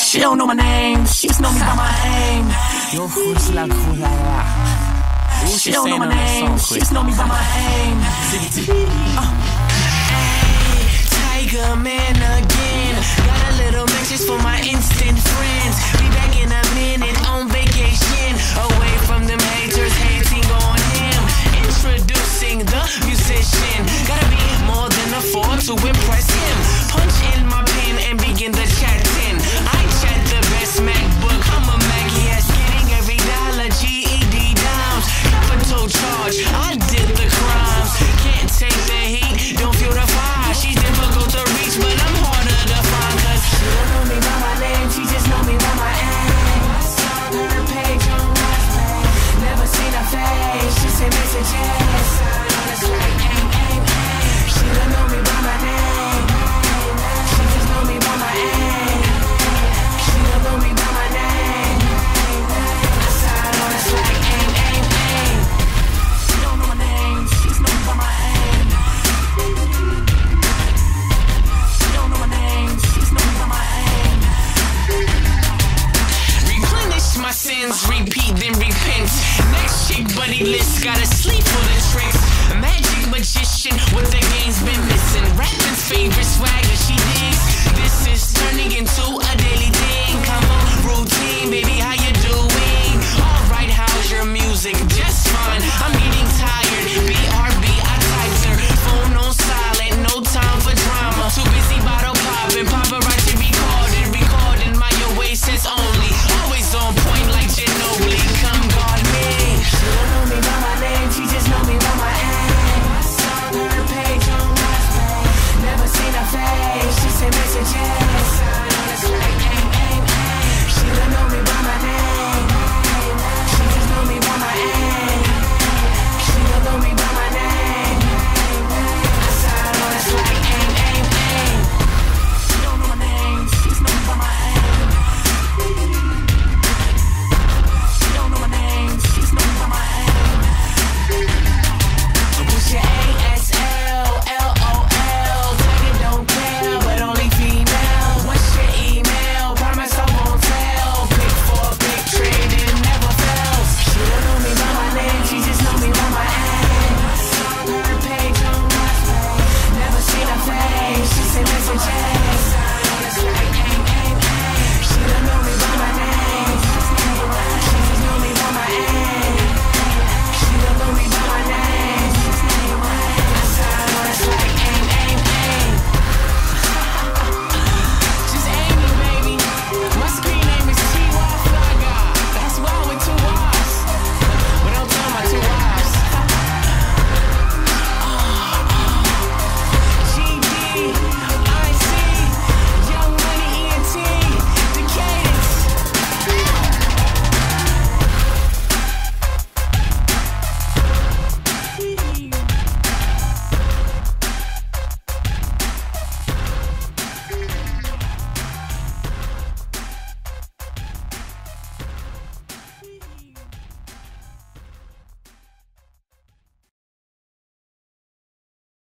She don't know my name, she just know me by my aim. She don't know my name, she just know me by my aim. Tiger man again. Got a little message for my instant friends. Be back in a minute on vacation, away from them haters hating on him. Introducing the musician. Gotta be more than a four to impress him. Punch in my pen and begin the chatting. I chat the best MacBook. I'm a Mac, yes, getting every dollar. GED downs, capital charge. I did the crimes. Can't take the heat, don't feel the fire. She's difficult to reach, but I'm harder to find. Cause she don't know me by my name, she just know me by my aim. I saw her page on MySpace, never seen her face. She sent messages, it's like aim, aim, aim. She don't know me by my name, she just know me by my aim. She don't know me by my name, I saw it's like aim, aim, aim. She don't know my name, she just know me by my aim. She don't know my name, she just know me by my aim. Replenish my sins, repeat then repent. Next chick buddy list, gotta sleep